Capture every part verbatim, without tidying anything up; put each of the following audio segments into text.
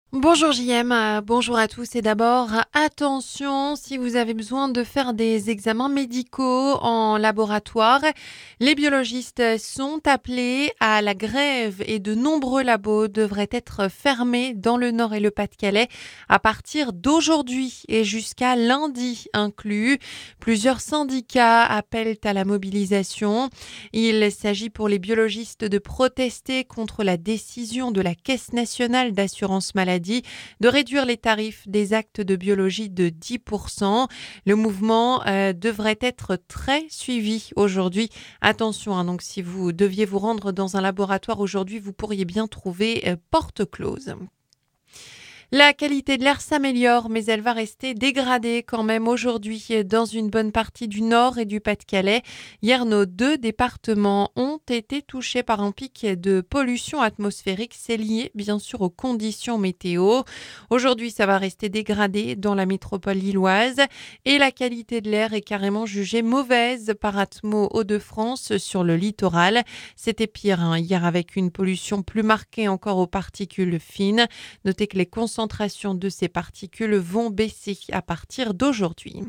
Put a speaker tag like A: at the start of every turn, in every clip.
A: Bonjour J M, euh, bonjour à tous et d'abord attention si vous avez besoin de faire des examens médicaux en laboratoire, les biologistes sont appelés à la grève et de nombreux labos devraient être fermés dans le Nord et le Pas-de-Calais à partir d'aujourd'hui et jusqu'à lundi inclus. Plusieurs syndicats appellent à la mobilisation. Il s'agit pour les biologistes de protester contre la décision de la Caisse nationale d'assurance maladie de réduire les tarifs des actes de biologie de dix pour cent. Le mouvement euh, devrait être très suivi aujourd'hui. Attention, hein, donc si vous deviez vous rendre dans un laboratoire aujourd'hui, vous pourriez bien trouver euh, porte close. La qualité de l'air s'améliore, mais elle va rester dégradée quand même aujourd'hui dans une bonne partie du Nord et du Pas-de-Calais. Hier, nos deux départements ont été touchés par un pic de pollution atmosphérique. C'est lié bien sûr aux conditions météo. Aujourd'hui, ça va rester dégradé dans la métropole lilloise et la qualité de l'air est carrément jugée mauvaise par Atmo Hauts-de-France sur le littoral. C'était pire hein, hier avec une pollution plus marquée encore aux particules fines. Notez que les concentrations de ces particules vont baisser à partir d'aujourd'hui.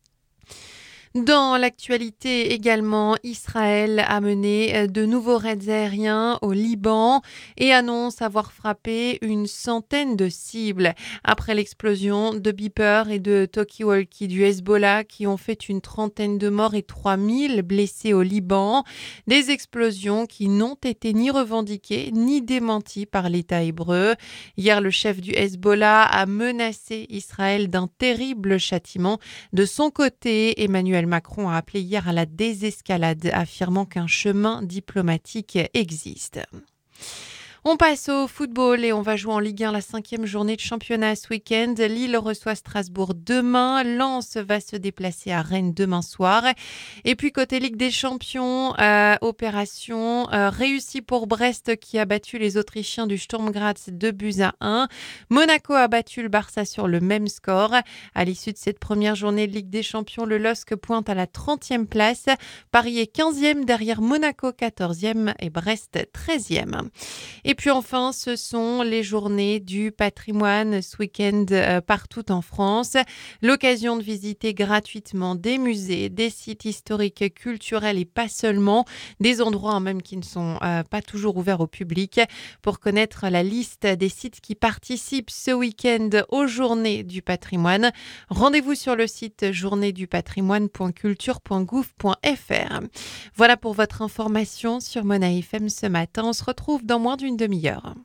A: Dans l'actualité également, Israël a mené de nouveaux raids aériens au Liban et annonce avoir frappé une centaine de cibles après l'explosion de Beeper et de Talkie-Walkie du Hezbollah qui ont fait une trentaine de morts et trois mille blessés au Liban. Des explosions qui n'ont été ni revendiquées ni démenties par l'État hébreu. Hier, le chef du Hezbollah a menacé Israël d'un terrible châtiment. De son côté, Emmanuel Macron a appelé hier à la désescalade, affirmant qu'un chemin diplomatique existe. On passe au football et on va jouer en Ligue un la cinquième journée de championnat ce week-end. Lille reçoit Strasbourg demain. Lens va se déplacer à Rennes demain soir. Et puis côté Ligue des Champions, euh, opération euh, réussie pour Brest qui a battu les Autrichiens du Sturm Graz deux buts à un. Monaco a battu le Barça sur le même score. À l'issue de cette première journée de Ligue des Champions, le L O S C pointe à la trentième place. Paris est quinzième derrière Monaco quatorzième et Brest treizième. Et puis enfin, ce sont les journées du patrimoine ce week-end euh, partout en France. L'occasion de visiter gratuitement des musées, des sites historiques, culturels et pas seulement, des endroits même qui ne sont euh, pas toujours ouverts au public. Pour connaître la liste des sites qui participent ce week-end aux journées du patrimoine, rendez-vous sur le site journée du patrimoine point culture point gouv point f r. Voilà pour votre information sur Mona F M ce matin. On se retrouve dans moins d'une demi-heure.